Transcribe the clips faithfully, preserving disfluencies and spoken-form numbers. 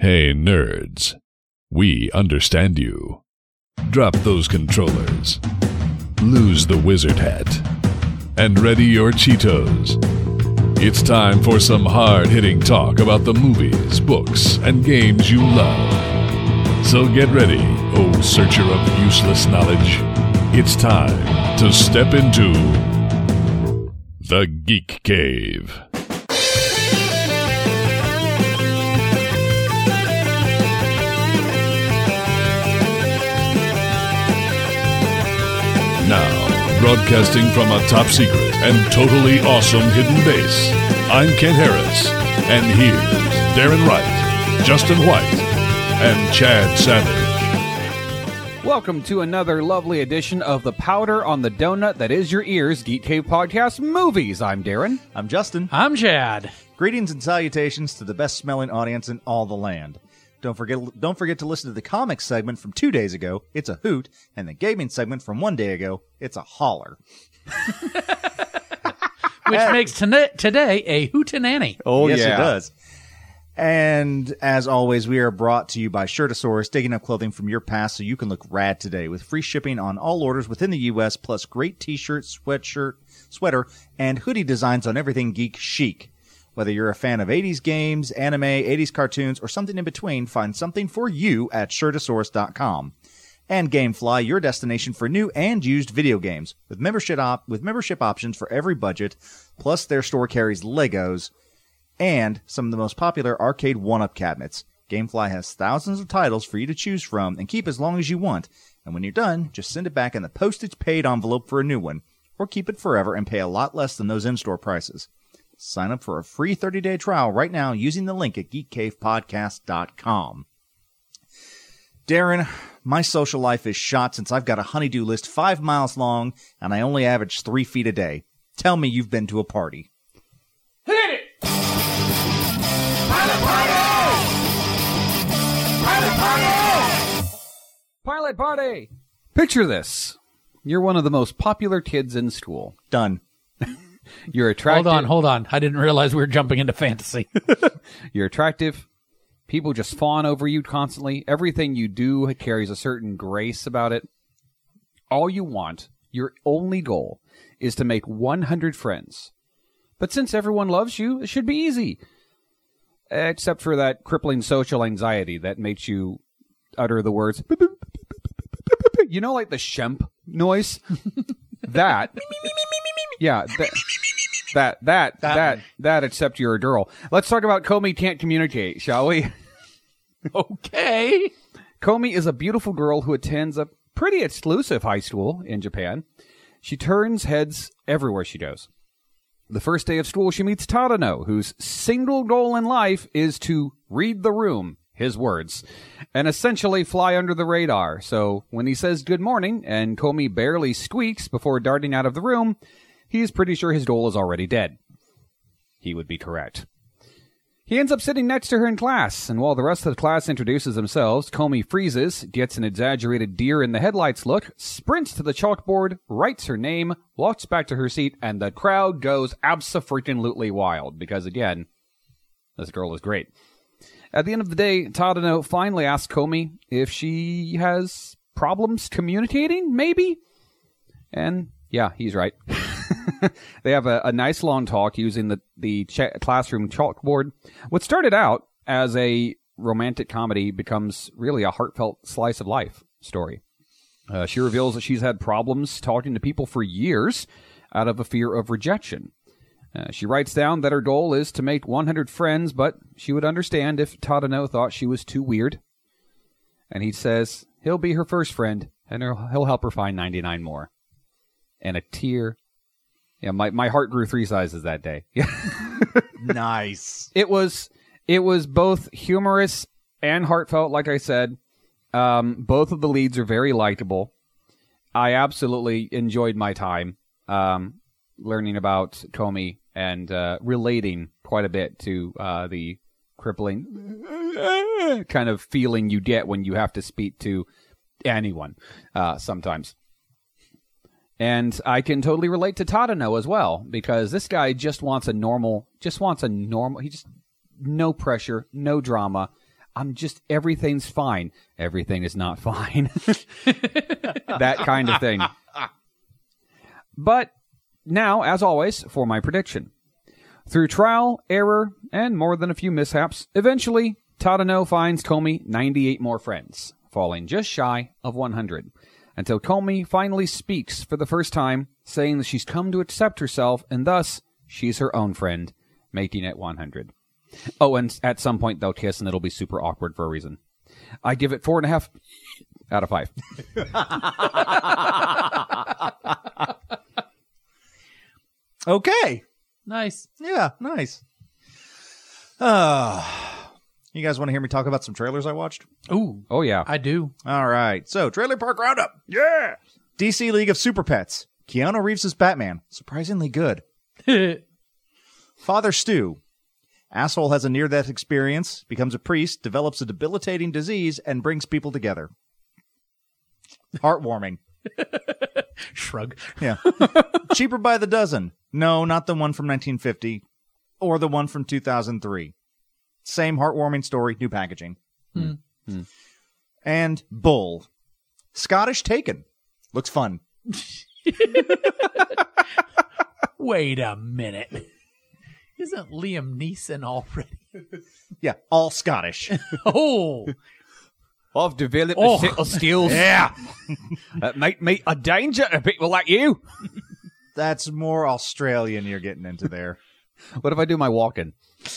Hey, nerds. We understand you. Drop those controllers. Lose the wizard hat. And ready your Cheetos. It's time for some hard-hitting talk about the movies, books, and games you love. So get ready, oh searcher of useless knowledge. It's time to step into the Geek Cave. Now, broadcasting from a top secret and totally awesome hidden base, I'm Kent Harris, and here's Darren Wright, Justin White, and Chad Savage. Welcome to another lovely edition of the Powder on the Donut that is your ears, Geek Cave Podcast Movies. I'm Darren. I'm Justin. I'm Chad. Greetings and salutations to the best-smelling audience in all the land. Don't forget don't forget to listen to the comics segment from two days ago, It's a Hoot, and the gaming segment from one day ago, It's a Holler. Which and, makes t- today a hootenanny. Oh, yes, yeah. It does. And as always, we are brought to you by Shirtosaurus, digging up clothing from your past so you can look rad today, with free shipping on all orders within the U S, plus great t-shirt, sweatshirt, sweater, and hoodie designs on everything geek chic. Whether you're a fan of eighties games, anime, eighties cartoons, or something in between, find something for you at Shirtosaurus dot com. And Gamefly, your destination for new and used video games, with membership op- with membership options for every budget, plus their store carries Legos, and some of the most popular arcade one-up cabinets. Gamefly has thousands of titles for you to choose from and keep as long as you want, and when you're done, just send it back in the postage-paid envelope for a new one, or keep it forever and pay a lot less than those in-store prices. Sign up for a free thirty-day trial right now using the link at geek cave podcast dot com. Darren, my social life is shot since I've got a honey-do list five miles long and I only average three feet a day. Tell me you've been to a party. Hit it! Pilot party! Pilot party! Pilot party! Picture this. You're one of the most popular kids in school. Done. You're attractive. Hold on, hold on. I didn't realize we were jumping into fantasy. You're attractive. People just fawn over you constantly. Everything you do carries a certain grace about it. All you want, your only goal, is to make one hundred friends. But since everyone loves you, it should be easy. Except for that crippling social anxiety that makes you utter the words, you know, like the Shemp noise? That... Yeah, that, that, that, that, that, except you're a girl. Let's talk about Komi Can't Communicate, shall we? Okay. Komi is a beautiful girl who attends a pretty exclusive high school in Japan. She turns heads everywhere she goes. The first day of school, she meets Tadano, whose single goal in life is to read the room, his words, and essentially fly under the radar. So when he says good morning and Komi barely squeaks before darting out of the room, he's pretty sure his goal is already dead. He would be correct. He ends up sitting next to her in class, and while the rest of the class introduces themselves, Komi freezes, gets an exaggerated deer in the headlights look, sprints to the chalkboard, writes her name, walks back to her seat, and the crowd goes abso-freaking-lutely wild, because again, this girl is great. At the end of the day, Tadano finally asks Komi if she has problems communicating, maybe? And yeah, he's right. They have a, a nice long talk using the, the ch- classroom chalkboard. What started out as a romantic comedy becomes really a heartfelt slice of life story. Uh, she reveals that she's had problems talking to people for years out of a fear of rejection. Uh, she writes down that her goal is to make one hundred friends, but she would understand if Tadano thought she was too weird. And he says he'll be her first friend, and he'll, he'll help her find ninety-nine more. And a tear. Yeah, my, my heart grew three sizes that day. Nice. It was it was both humorous and heartfelt, like I said. Um, both of the leads are very likable. I absolutely enjoyed my time um, learning about Komi and uh, relating quite a bit to uh, the crippling kind of feeling you get when you have to speak to anyone uh, sometimes. And I can totally relate to Tadano as well, because this guy just wants a normal, just wants a normal, he just, no pressure, no drama. I'm just, everything's fine. Everything is not fine. That kind of thing. But now, as always, for my prediction. Through trial, error, and more than a few mishaps, eventually, Tadano finds Komi ninety-eight more friends, falling just shy of one hundred, until Komi finally speaks for the first time, saying that she's come to accept herself, and thus, she's her own friend, making it one hundred. Oh, and at some point they'll kiss, and it'll be super awkward for a reason. I give it four and a half out of five. Okay. Nice. Yeah, nice. Uh, you guys want to hear me talk about some trailers I watched? Ooh, Oh, yeah. I do. All right. So, Trailer Park Roundup. Yeah. D C League of Super Pets. Keanu Reeves' Batman. Surprisingly good. Father Stu. Asshole has a near-death experience, becomes a priest, develops a debilitating disease, and brings people together. Heartwarming. Shrug. Yeah. Cheaper by the dozen. No, not the one from nineteen fifty or the one from two thousand three. Same heartwarming story, new packaging. Hmm. Hmm. And Bull. Scottish Taken. Looks fun. Wait a minute. Isn't Liam Neeson already? Yeah, all Scottish. Oh, I've developed Oh. a set of skills Yeah. that make me a danger to people like you. That's more Australian you're getting into there. What if I do my walking?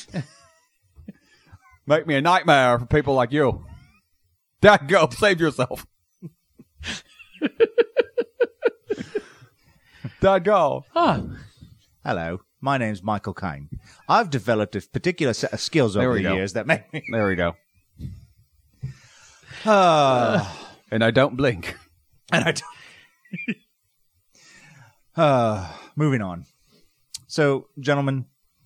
Make me a nightmare for people like you. Dad, go save yourself. Dad, go. huh. Hello, my name's Michael Caine. I've developed a particular set of skills There over we the go. years that make me... There we go. Uh, And I don't blink. and I don't... uh, moving on. So, gentlemen,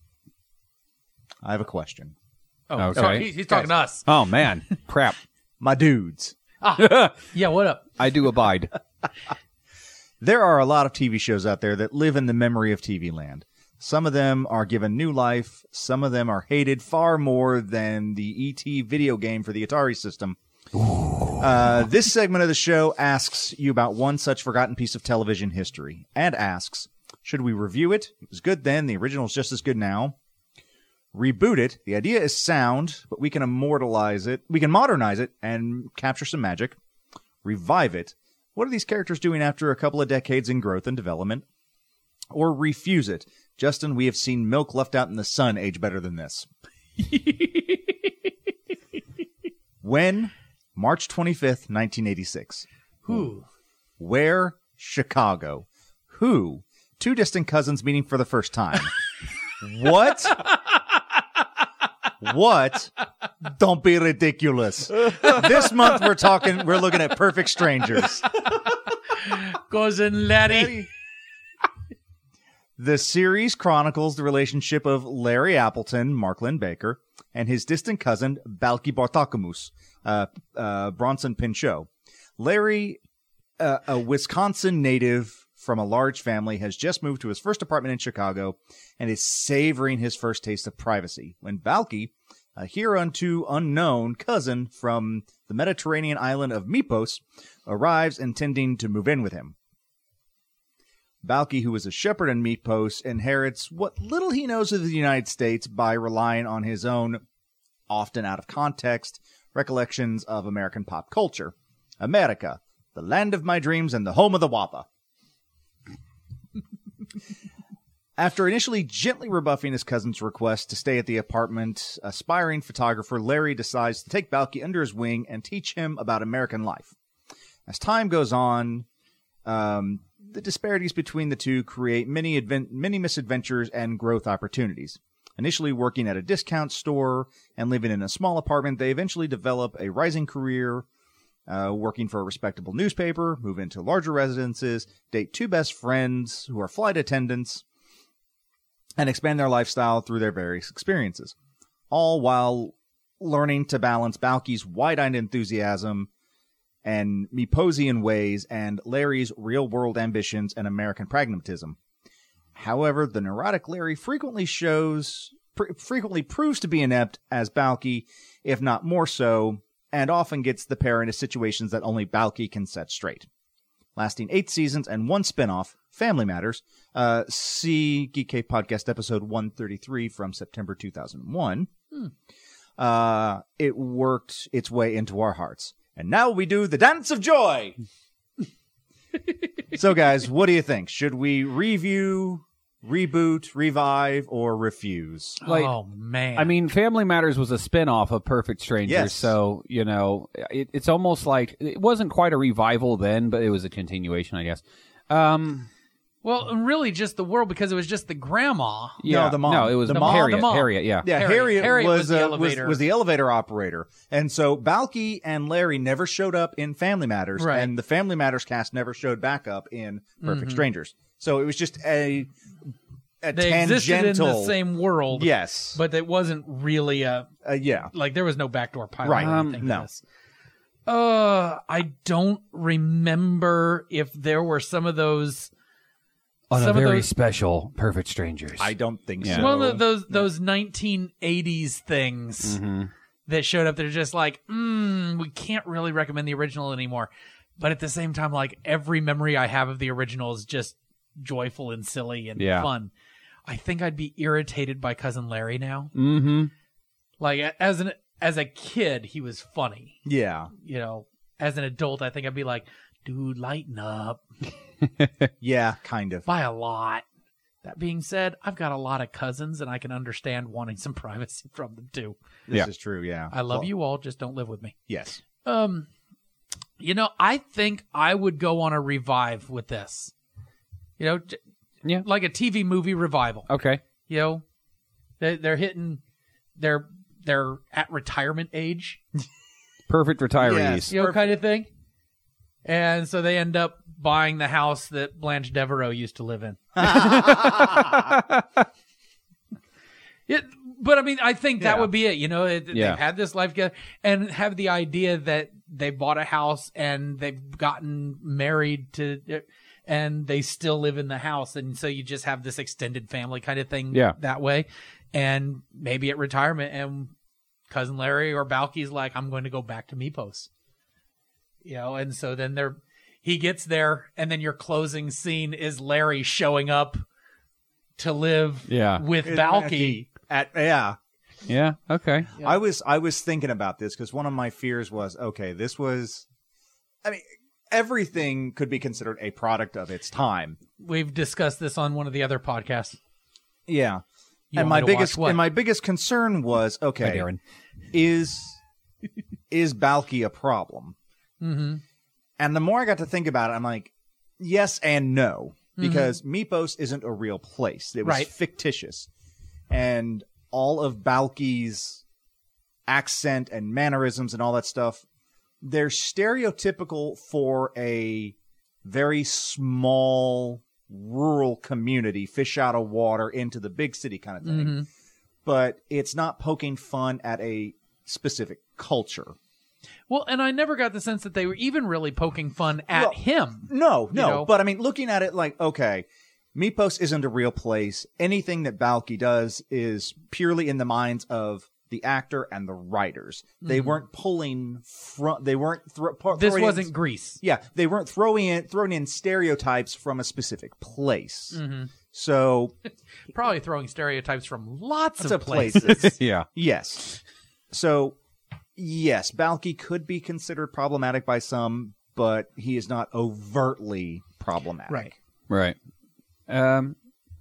I have a question. Oh, Okay. sorry. He's, he's talking to us. Oh, man. Crap. My dudes, Yeah, what up? I do abide. there are a lot of T V shows out there that live in the memory of T V land. Some of them are given new life. Some of them are hated far more than the E T video game for the Atari system. Uh, this segment of the show asks you about one such forgotten piece of television history and asks, should we review it? It was good then. The original is just as good now. Reboot it. The idea is sound, but we can immortalize it. We can modernize it and capture some magic. Revive it. What are these characters doing after a couple of decades in growth and development? Or refuse it. Justin, we have seen milk left out in the sun age better than this. When? March twenty-fifth, nineteen eighty-six. Who? Where? Chicago. Who? Two distant cousins meeting for the first time. What? What? Don't be ridiculous. This month we're talking, we're looking at Perfect Strangers. Cousin Larry. The series chronicles the relationship of Larry Appleton, Mark Lynn Baker, and his distant cousin, Balki Bartakamus, uh, uh, Bronson Pinchot. Larry, uh, a Wisconsin native from a large family, has just moved to his first apartment in Chicago and is savoring his first taste of privacy when Balki, a hereunto unknown cousin from the Mediterranean island of Mypos, arrives intending to move in with him. Balki, who is a shepherd in Mypos, inherits what little he knows of the United States by relying on his own, often out of context, recollections of American pop culture. America, the land of my dreams and the home of the Wappa. After initially gently rebuffing his cousin's request to stay at the apartment, aspiring photographer Larry decides to take Balki under his wing and teach him about American life. As time goes on, um, the disparities between the two create many advent- many misadventures and growth opportunities. Initially working at a discount store and living in a small apartment, they eventually develop a rising career, uh, working for a respectable newspaper, move into larger residences, date two best friends who are flight attendants, and expand their lifestyle through their various experiences, all while learning to balance Balki's wide-eyed enthusiasm and Myposian ways and Larry's real-world ambitions and American pragmatism. However, the neurotic Larry frequently shows, pr- frequently proves to be inept as Balki if not more so, and often gets the pair into situations that only Balki can set straight. Lasting eight seasons and one spinoff, Family Matters, uh, see Geekcave Podcast episode one thirty-three from September two thousand one. Hmm. Uh, it worked its way into our hearts. And now we do the Dance of Joy! So, guys, what do you think? Should we review, reboot, revive, or refuse? Like, oh, man. I mean, Family Matters was a spin-off of Perfect Strangers, Yes. so, you know, it, it's almost like, it wasn't quite a revival then, but it was a continuation, I guess. Um, well, and really just the world, because it was just the grandma. yeah, No, the mom. No, it was The the mom- Harriet. the mom. Harriet, yeah. Yeah, Harriet. Harriet, Harriet was, was the uh, elevator. was, was the elevator operator. And so Balki and Larry never showed up in Family Matters, Right. and the Family Matters cast never showed back up in Perfect Strangers. So it was just a, a They tangential... existed in the same world. Yes. But it wasn't really a... Uh, yeah. Like, there was no backdoor pilot Right. or Um, anything. no. to this. Uh, I don't remember if there were some of those... On some a of very those- special Perfect Strangers. I don't think Yeah. so. One of those those nineteen eighties things Mm-hmm. that showed up. They're just like, mm, we can't really recommend the original anymore. But at the same time, like every memory I have of the original is just joyful and silly and Yeah. fun. I think I'd be irritated by Cousin Larry now. Mm-hmm. Like a- as an as a kid, he was funny. Yeah. You know, as an adult, I think I'd be like, dude, lighten up Yeah, kind of. by a lot. That being said, I've got a lot of cousins, and I can understand wanting some privacy from them too. This Yeah. is true, yeah. I love Well, you all, just don't live with me. Yes. Um, you know, I think I would go on a revive with this. You know, j- Yeah. like a T V movie revival. Okay. You know, they, they're hitting, they're they're at retirement age, Perfect retirees. Yes. you know, Perfect. kind of thing. And so they end up buying the house that Blanche Devereaux used to live in. It, but I mean, I think that Yeah. would be it. You know, it, Yeah. they've had this life together and have the idea that they bought a house and they've gotten married to, and they still live in the house. And so you just have this extended family kind of thing Yeah. that way. And maybe at retirement, and Cousin Larry or Balki's like, I'm going to go back to Mepos. You know, and so then they're, he gets there, and then your closing scene is Larry showing up to live Yeah. with Balki. At, yeah. Yeah. Okay. Yeah. I was I was thinking about this because one of my fears was, okay, this was, I mean, everything could be considered a product of its time. We've discussed this on one of the other podcasts. Yeah. You and want my me to biggest watch what? and my biggest concern was, Hi, okay, Darren. is is Balki a problem? Mm-hmm. And the more I got to think about it, I'm like, yes and no, because Mepos isn't a real place. It was Right. fictitious. And all of Balki's accent and mannerisms and all that stuff, they're stereotypical for a very small rural community, fish out of water into the big city kind of thing. Mm-hmm. But it's not poking fun at a specific culture. Well, and I never got the sense that they were even really poking fun at Well, him. No, no. know? But I mean, looking at it like, okay, Mepos isn't a real place. Anything that Balki does is purely in the minds of the actor and the writers. They weren't pulling from. They weren't. Thro- par- This throwing in- wasn't Grease. yeah, they weren't throwing in throwing in stereotypes from a specific place. Mm-hmm. So Probably throwing stereotypes from lots lots of of places. places. Yeah. Yes. So yes, Balki could be considered problematic by some, but he is not overtly problematic. Right. Right. Um.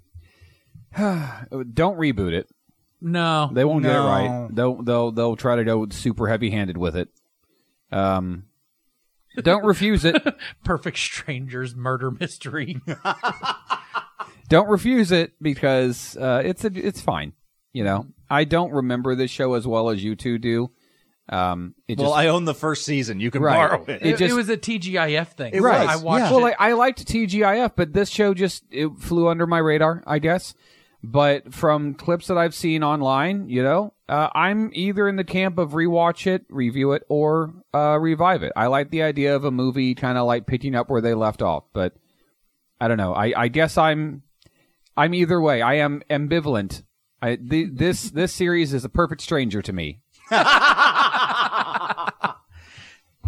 Don't reboot it. No. They won't get it No. right. They'll they'll they'll try to go super heavy handed with it. Um. Don't refuse it. Perfect Strangers murder mystery. Don't refuse it because uh, it's a, it's fine. You know, I don't remember this show as well as you two do. Um, it Well, just, I own the first season. You can Right. borrow it. It It, just- it was a T G I F thing. It Right. was, I watched yeah. well, it. like, I liked T G I F, but this show just it flew under my radar, I guess. But from clips that I've seen online, you know, uh, I'm either in the camp of rewatch it, review it, or uh, revive it. I like the idea of a movie kind of like picking up where they left off, but I don't know. I, I guess I'm I'm either way. I am ambivalent. I, the, this this series is a perfect stranger to me.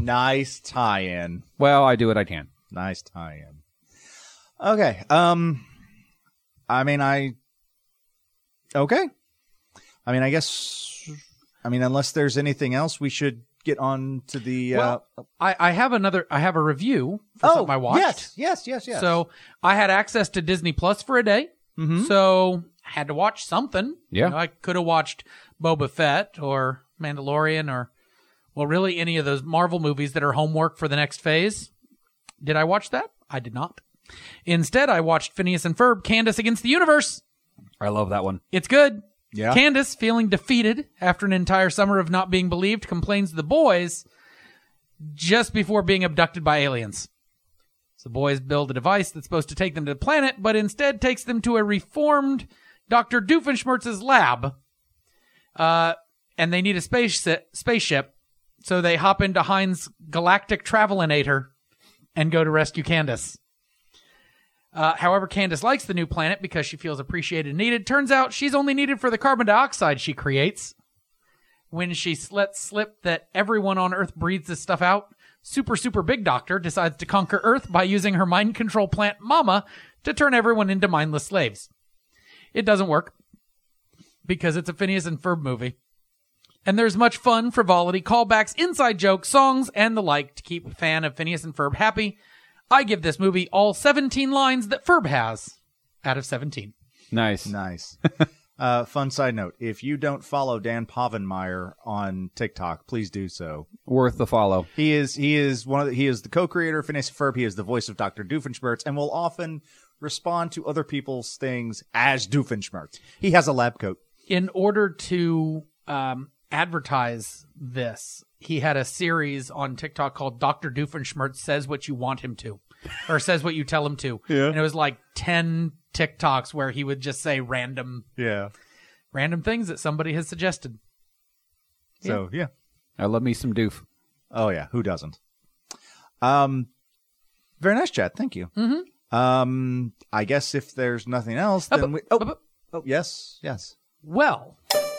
Nice tie-in. Well, I do what I can. Nice tie-in. Okay. Um, I mean, I. Okay. I mean, I guess. I mean, unless there's anything else, we should get on to the. Well, uh, I, I have another. I have a review for oh, something I watched. yes, yes, yes, yes. So I had access to Disney Plus for a day. Mhm. So I had to watch something. Yeah. You know, I could have watched Boba Fett or Mandalorian or, well, really any of those Marvel movies that are homework for the next phase. Did I watch that? I did not. Instead, I watched Phineas and Ferb, Candace Against the Universe. I love that one. It's good. Yeah. Candace, feeling defeated after an entire summer of not being believed, complains to the boys just before being abducted by aliens. So the boys build a device that's supposed to take them to the planet, but instead takes them to a reformed Doctor Doofenshmirtz's lab. Uh, and they need a space spaceship, so they hop into Heinz' Galactic Travelinator and go to rescue Candace. Uh, however, Candace likes the new planet because she feels appreciated and needed. Turns out she's only needed for the carbon dioxide she creates. When she lets slip that everyone on Earth breathes this stuff out, Super Super Big Doctor decides to conquer Earth by using her mind control plant Mama to turn everyone into mindless slaves. It doesn't work because it's a Phineas and Ferb movie. And there's much fun, frivolity, callbacks, inside jokes, songs, and the like to keep a fan of Phineas and Ferb happy. I give this movie all seventeen lines that Ferb has out of seventeen. Nice. Nice. uh, fun side note: if you don't follow Dan Povenmire on TikTok, please do so. Worth the follow. He is he is one of the, he is the co-creator of Phineas and Ferb. He is the voice of Doctor Doofenshmirtz, and will often respond to other people's things as Doofenshmirtz. He has a lab coat. In order to um, advertise this, he had a series on TikTok called Doctor Doofenshmirtz Says What You Want Him To, or Says What You Tell Him To. Yeah. And it was like ten TikToks where he would just say random, Yeah. random things that somebody has suggested. So yeah. I love me some doof. Oh yeah. Who doesn't? Um, very nice, Chad. Thank you. Mm-hmm. Um, I guess if there's nothing else, Oh, then but- we. Oh, but- oh yes, yes. Well,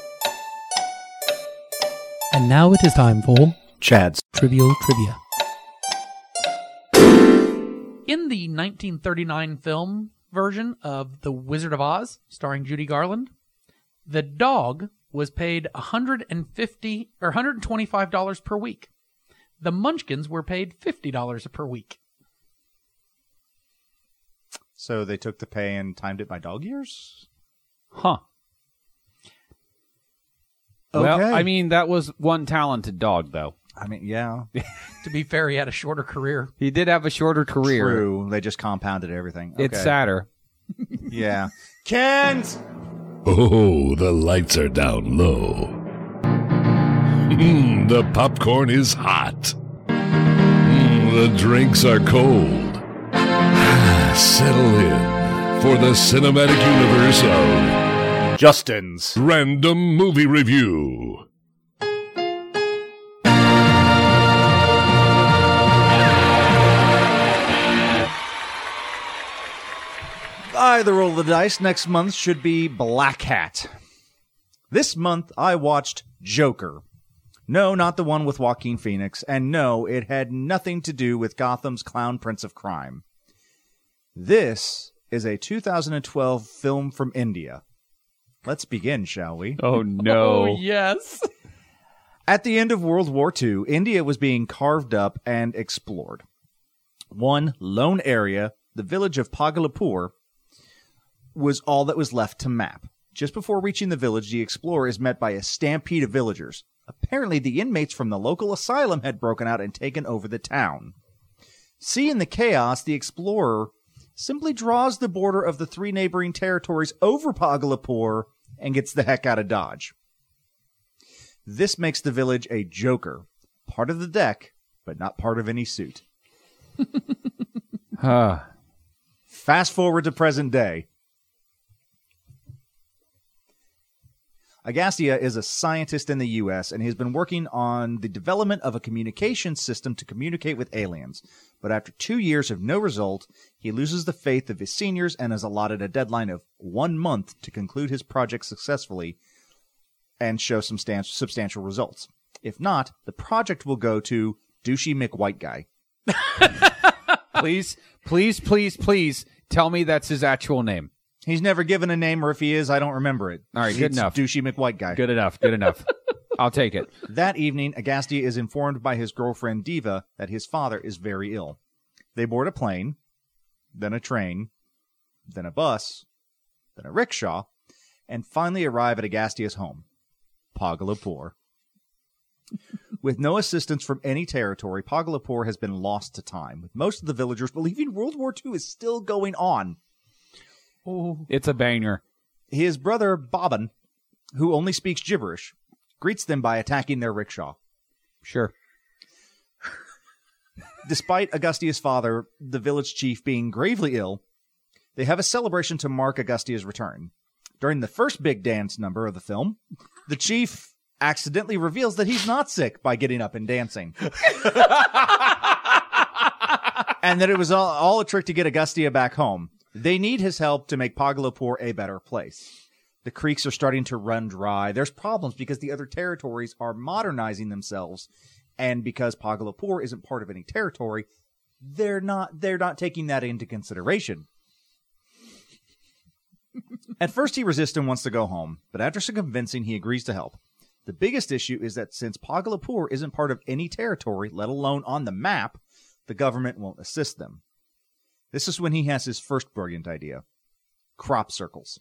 And now it is time for Chad's. Trivial Trivia. in the nineteen thirty-nine film version of The Wizard of Oz, starring Judy Garland, the dog was paid one hundred fifty dollars or one hundred twenty-five dollars per week. The Munchkins were paid fifty dollars per week. So they took the pay and timed it by dog years? Huh. Okay. Well, I mean, that was one talented dog, though. I mean, yeah. To be fair, he had a shorter career. He did have a shorter career. True. They just compounded everything. Okay. It's sadder. Yeah. Kent! Oh, the lights are down low. Mm, the popcorn is hot. Mm, the drinks are cold. Settle in for the cinematic universe of Justin's. Random Movie Review. By the roll of the dice, next month should be Black Hat. This month, I watched Joker. No, not the one with Joaquin Phoenix, and no, it had nothing to do with Gotham's Clown Prince of Crime. This is a two thousand twelve film from India. Let's begin, shall we? Oh, no. Oh, yes. At the end of World War Two, India was being carved up and explored. One lone area, the village of Bhagalpur, was all that was left to map. Just before reaching the village, the explorer is met by a stampede of villagers. Apparently, the inmates from the local asylum had broken out and taken over the town. Seeing the chaos, the explorer simply draws the border of the three neighboring territories over Bhagalpur and gets the heck out of Dodge. This makes the village a joker. Part of the deck, but not part of any suit. Huh. Fast forward to present day. Agassia is a scientist in the U S, and he's been working on the development of a communication system to communicate with aliens. But after two years of no result, he loses the faith of his seniors and is allotted a deadline of one month to conclude his project successfully and show some stan- substantial results. If not, the project will go to Douchey McWhite Guy. Please, please, please, please tell me that's his actual name. He's never given a name, or if he is, I don't remember it. All right, good It's enough. Douchey McWhite Guy. Good enough. Good enough. I'll take it. That evening, Agastia is informed by his girlfriend Diva that his father is very ill. They board a plane, then a train, then a bus, then a rickshaw, and finally arrive at Agastia's home, Pagalapur. With no assistance from any territory, Pagalapur has been lost to time, with most of the villagers believing World War Two is still going on. It's a banger. His brother, Bobbin, who only speaks gibberish, greets them by attacking their rickshaw. Sure. Despite Agastia's father, the village chief, being gravely ill, they have a celebration to mark Agastia's return. During the first big dance number of the film, the chief accidentally reveals that he's not sick by getting up and dancing. And that it was all, all a trick to get Agustia back home. They need his help to make Pagalapur a better place. The creeks are starting to run dry. There's problems because the other territories are modernizing themselves. And because Pagalapur isn't part of any territory, they're not they're not taking that into consideration. At first he resists and wants to go home, but after some convincing he agrees to help. The biggest issue is that since Pagalapur isn't part of any territory, let alone on the map, the government won't assist them. This is when he has his first brilliant idea. Crop circles.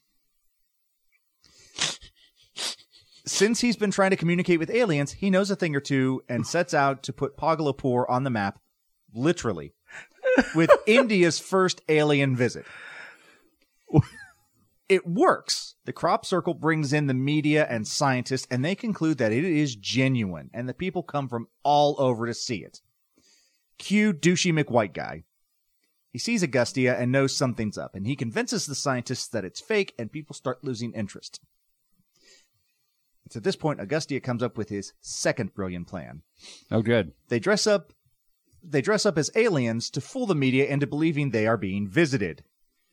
Since he's been trying to communicate with aliens, he knows a thing or two and sets out to put Pagalapur on the map, literally, with India's first alien visit. It works. The crop circle brings in the media and scientists, and they conclude that it is genuine, and the people come from all over to see it. Cue Douchey McWhite Guy. He sees Agustia and knows something's up, and he convinces the scientists that it's fake, and people start losing interest. It's at this point Agustia comes up with his second brilliant plan. Oh, good. They dress up they dress up as aliens to fool the media into believing they are being visited.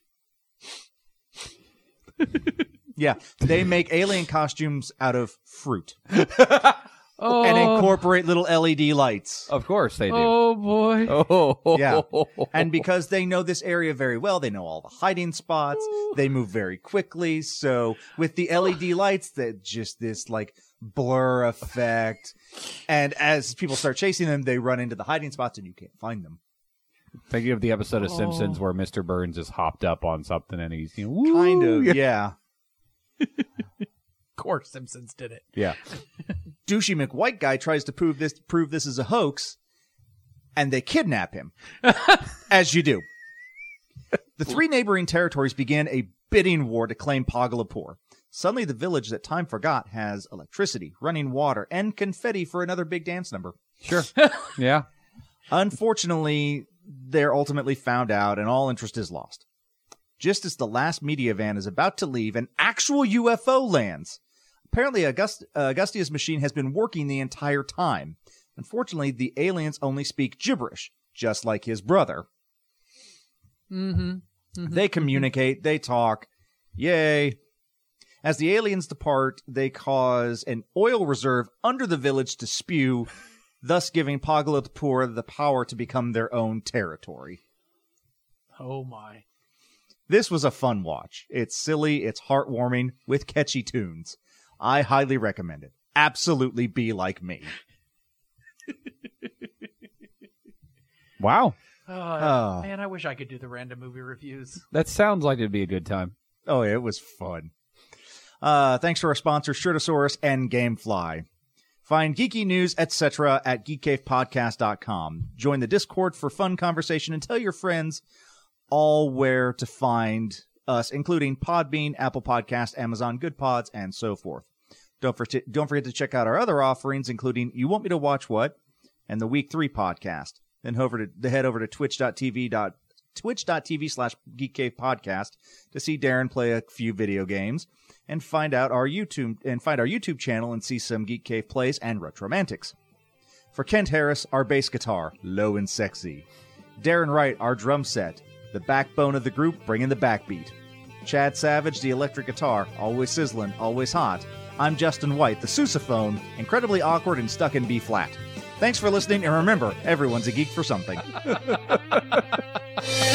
Yeah, they make alien costumes out of fruit. Oh, And incorporate little L E D lights. Of course they do. oh boy. Oh, Yeah. And because they know this area very well, they know all the hiding spots. They move very quickly. So with the L E D lights, that just this like blur effect. And as people start chasing them, they run into the hiding spots and you can't find them. Thinking of the episode of Simpsons where Mister Burns is hopped up on something and he's, you know, woo, Kind of, yeah. yeah. Of course, Simpsons did it. Yeah. Douchey McWhite Guy tries to prove this prove this is a hoax, and they kidnap him. As you do. The three neighboring territories begin a bidding war to claim Pagalapur. Suddenly, the village that time forgot has electricity, running water, and confetti for another big dance number. Sure. Yeah. Unfortunately, they're ultimately found out, and all interest is lost. Just as the last media van is about to leave, an actual U F O lands. Apparently, August- uh, Augustia's machine has been working the entire time. Unfortunately, the aliens only speak gibberish, just like his brother. Mm-hmm. Mm-hmm. They communicate, they talk. Yay. As the aliens depart, they cause an oil reserve under the village to spew, thus giving Pagalapur the power to become their own territory. Oh my. This was a fun watch. It's silly, it's heartwarming, with catchy tunes. I highly recommend it. Absolutely be like me. Wow. Oh, Oh. man, I wish I could do the random movie reviews. That sounds like it'd be a good time. Oh, it was fun. Uh, thanks to our sponsors, Shirtosaurus and Gamefly. Find geeky news, et cetera at geek cave podcast dot com. Join the Discord for fun conversation and tell your friends all where to find us, including Podbean, Apple Podcast, Amazon Good Pods, and so forth. Don't forget, don't forget to check out our other offerings, including You Want Me to Watch What? And the Week three podcast. Then over to, head over to twitch.tv, twitch.tv slash Geek Cave Podcast to see Darren play a few video games and find out our YouTube and find our YouTube channel and see some Geek Cave plays and Retromantics. For Kent Harris, our bass guitar, low and sexy. Darren Wright, our drum set, the backbone of the group, bringing the backbeat. Chad Savage, the electric guitar, always sizzling, always hot. I'm Justin White, the sousaphone, incredibly awkward and stuck in B flat. Thanks for listening, and remember, everyone's a geek for something.